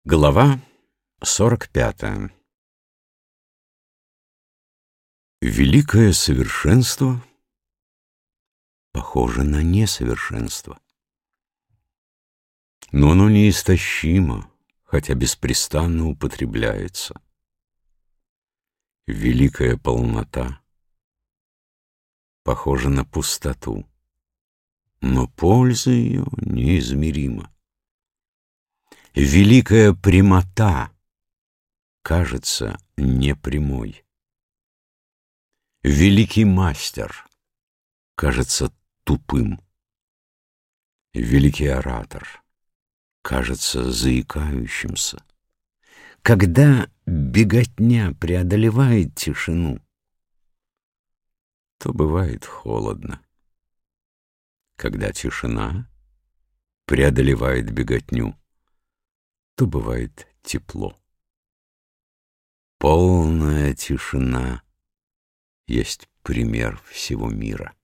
Глава 45. Великое совершенство похоже на несовершенство, но оно неистощимо, хотя беспрестанно употребляется. Великая полнота похожа на пустоту, но польза ее неизмерима. Великая прямота кажется непрямой. Великий мастер кажется тупым. Великий оратор кажется заикающимся. Когда беготня преодолевает тишину, то бывает холодно. Когда тишина преодолевает беготню, то бывает тепло. Полная тишина есть пример всего мира.